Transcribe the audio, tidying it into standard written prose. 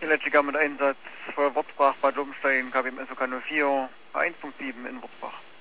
Elektriker mit Einsatz für Wurzbach, Bad Lumstein, KBM SOK 04, 1.7 in Wurzbach.